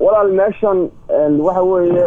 walaal meeshan waxa weeye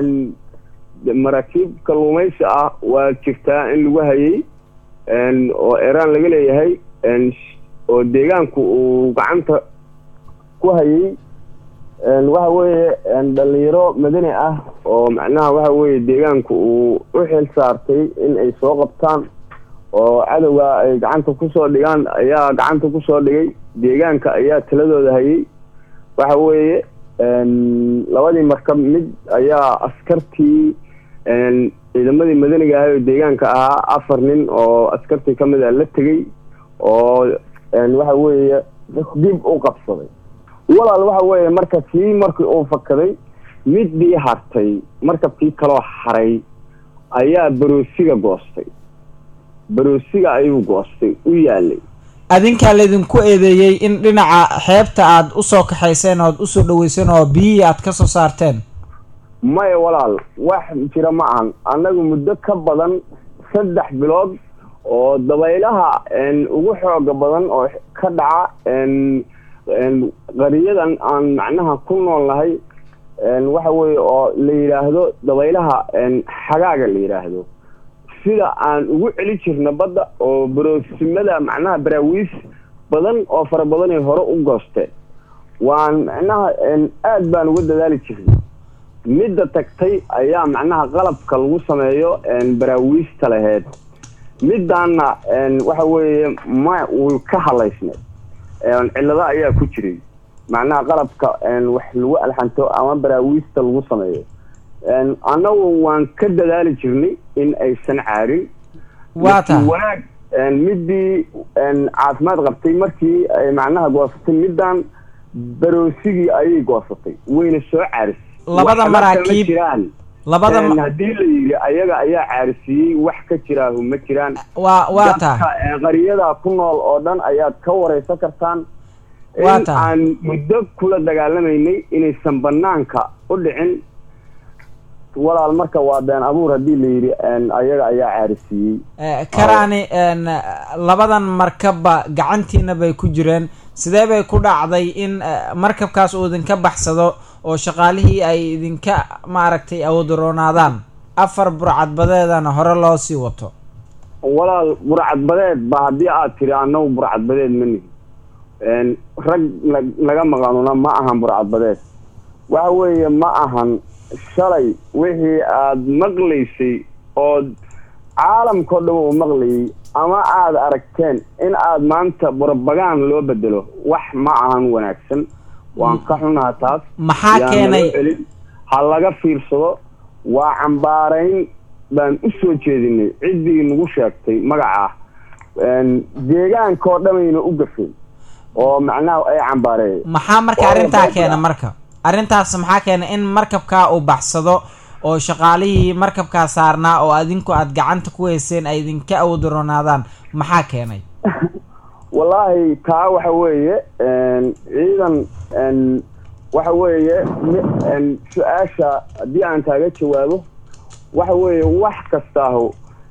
maraakiib kalluumaysi ah waa jirtaa in lagu hayay oo Iran laga leeyahay oo deegaanku uu gacanta ku hayay waxa weeye dhalinyaro madani ah oo macnaha waxa weeye deegaanku uu u xil saartay in ay soo qabtaan oo cadawga ay gacanta ku soo dhigaan ayaa gacanta ku soo dhigay deegaanka ayaa taladooda hayay waxa weeye labadii markab mid ayaa askartii ciidamadii madaniga ah ee deegaanka ahaa 4 nin oo askartii kamid ah la tagay oo waxa weeye dib u qabsaday walaal waxa weeye markii uu fakaday midii hartay markabkii kale haray ayaa baroosiga goostay baroosiga ayuu goostay u yaalay adinka leedinku eedeeyay in dhinaca xeebta aad u soo kaxayseen oo u soo dhaweyseen oo biyo aad ka soo saarteen may walaal wax jira ma aan anagu muddo ka badan 3 bilood oo dabaylaha ugu xoog badan oo ka dhaca qariyadan aan macnaha ku noolahay waxa weeye oo la yiraahdo dabaylaha xagaaga la yiraahdo sida aan ugu celi jirna badda oo baroosimada macnaha baraawiis badan oo fara badan ay hore u goosteen waan macnaha aad baan uga dadaali jirnay midda tagtay ayaa macnaha qalabka lagu sameeyo baraawiista lahayd middaana waxa weeye ma uu ka halaysnay cilada ayaa ku jiray macnaha qalabka wax lagu alxanto ama baraawiista lagu sameeyo anagu waan ka dadaali jirnay in aysan caarin waata wanaag midii caafimaad qabtay markii ay macnaha goosatay middan baroosigii ayay goosatay wayna soo caaris labada maraakiib labada hadii la yiri ayaga ayaa caarisiyay wax ka jira ma jiraan waata qariyada ku nool oo dhan ayaad ka wareysan kartaan waata aan muddo kula dagaalameynay inaysan banaanka u dhicin walaal marka waa been abuur hadii la yiri ayaga ayaa caarisiyay karaani labadan markabba gacantiina bay ku jireen sidee bay ku dhacday in markabkaas uu idinka baxsado oo shaqaalihii ay idinka maaragtay awoodroonaadaan 4 burcad badeedana hore loo sii wato walaal burcad badeed ba hadii aad tiri anagu burcad badeed mani rag laga maqanuna ma ahan burcad badeed waxa weeye ma ahan shalay wixii aad maqlaysay oo caalamka dhan uu maqlayay ama aad aragteen in aad maanta propaganda loo bedelo wax ma ahan wanaagsan waan ka xunahay taas maxaa keenay hal laga fiirsado waa cambaarayn baan u soo jeedinay cidii nagu sheegtay magaca deegaanka oo dhamayna u gafay oo macnaha ay cambaareen maxaa marka arinta keena marka arintaas maxaa keenay in markabka uu baxsado oo shaqaalihii markabka saarnaa oo adinku aad gacanta ku heyseen ay idinka awoodroonaadaan maxaa keenay wallahi taa waxa weeye ciidan waxa weeye su'aasha hadii aan taaga jawaabo waxa weeye wax kastaaho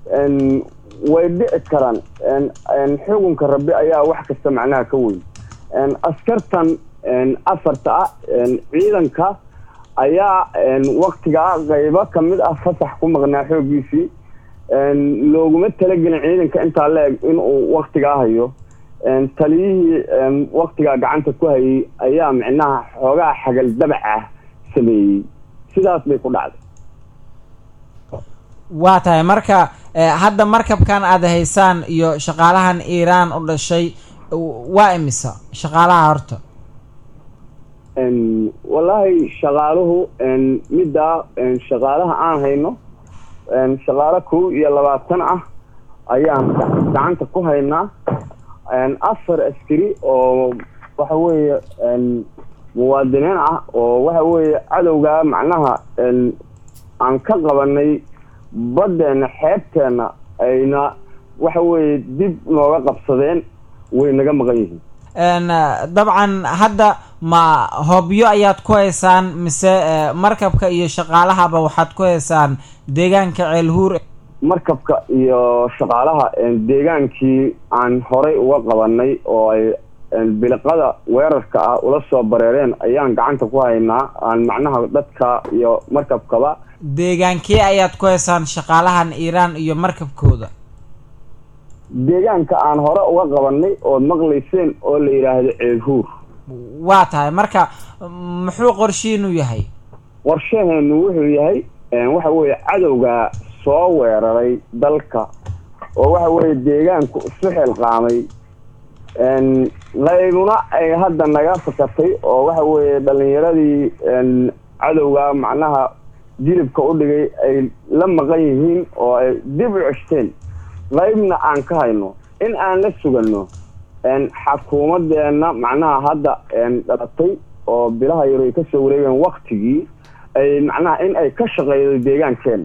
way dhici karaan xukunka rabbi ayaa wax kasta macnaha ka weyn askartan afarta ciidanka ayaa waqtiga qaybo kamid ah fasax ku maqnaa xoogiisii looguma talagelin ciidanka inta leeg in uu waqtiga hayo taliyihii waqtiga gacanta ku hayay ayaa macnaha xoogaa xagal dabac ah sameeyay sidaas bay ku dhacday waa tahay marka hadda markabkan aad haysaan iyo shaqaalahan Iran u dhashay waa imisa shaqaalaha horta wallahi shaqaaluhu midda shaqaalaha aan hayno shaqaale 22 ah ayaan gacanta ku haynaa 4 askari oo waxa weeye muwaadiniin ah oo waxa weeye cadowga macnaha aan ka qabanay badeena xeebteena ayna waxa weeye dib nooga qabsadeen way naga maqan yihiin dabcan hadda ma hobyo ayaad ku haysaan mise markabka iyo shaqaalahaba waxaad ku haysaan deegaanka Ceelhuur markabka iyo shaqaalaha deegaankii aan horay uga qabanay oo ay biliqada weerarka ah ula soo bareereen ayaan gacanta ku haynaa aan macnaha dadka iyo markabkaba. deegaankee ayaad ku haysaan shaqaalahan Iiraan iyo markabkooda? deegaanka aan hore uga qabanay oo maqlayseen oo la yiraahdo Ceelhuur. waa tahay marka muxuu qorshiinu yahay? qorshaheenu wuxuu yahay waxa weeye cadowga soo weeraray dalka oo waxa weeye deegaanku isku xilqaamay layduna ay hadda naga fakatay oo waxa weeye dhalinyaradii cadowga macnaha jilibka u dhigay ay la maqan yihiin oo ay dib u ceshteen laydna aan ka hayno in aan la sugano xukuumadeena macnaha hadda dhalatay oo bilaha yar ay ka soo wareegeen waqtigii ay macnaha in ay ka shaqeeydo deegaankeen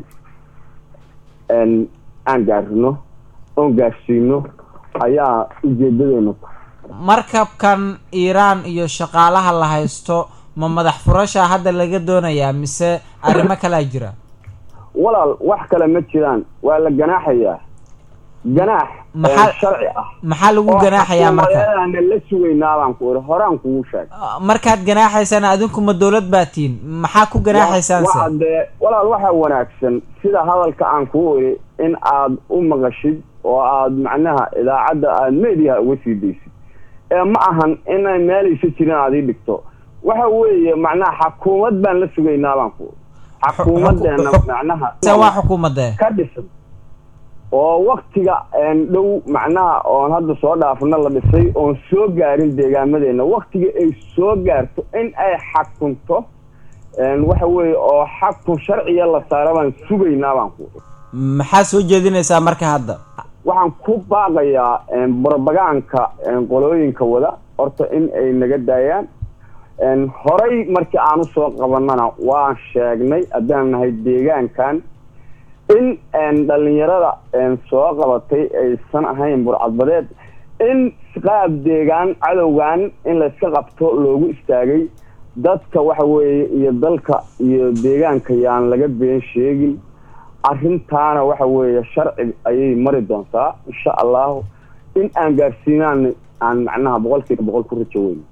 aan gaarno oo gaarsiino ayaa ujeedadeena. markabkan Iiraan iyo shaqaalaha la haysto ma madax furasha hadda laga doonayaa mise arrimo kale jira? walaal wax kale ma jiraan, waa la ganaaxayaa ganaax sharci ah. maxaa lagu ganaaxayaa marka? la sugaynaa baan ku horaan kugu sheeg. markaad ganaaxaysaan adinku ma dawlad baatiin maxaa ku ganaaxaysaan? walaal waxa wanaagsan sida hadalka aan ku wari in aad u maqashid oo aad macnaha idaacada aad media uga sii deysid ma ahan in ay meelaysa jiraan aad dhigto. waxa weeye macnaha xukuumad baan la sugaynaa baan ku xukuumadeena macnaha waa xukuumadda ka dhisan oo waqtiga dhow macnaha oo hadda soo dhaafna la dhisay oo soo gaarin deegaamadeena waqtiga ay soo gaarto in ay xakunto waxa weeye oo xakun sharciya la saarabaan sugaynaa baan ku. maxaa soo jeedinaysaa marka hadda? waxaan ku baaqayaa propaganda qolooyinka wada horta in ay naga daayaan. horay markii aan u soo qabanana waan sheegnay haddaan nahay deegaankan in dhalinyarada soo qabatay aysan ahayn burcadbadeed in qaab deegaan cadowgan in la iska qabto loogu istaagay dadka waxa weeye iyo dalka iyo deegaanka yaan laga been sheegin. arrintaana waxa weeye sharci ayay mari doontaa insha Allah in aan gaarsiinaan aan macnaha 100% ku rajo weyn.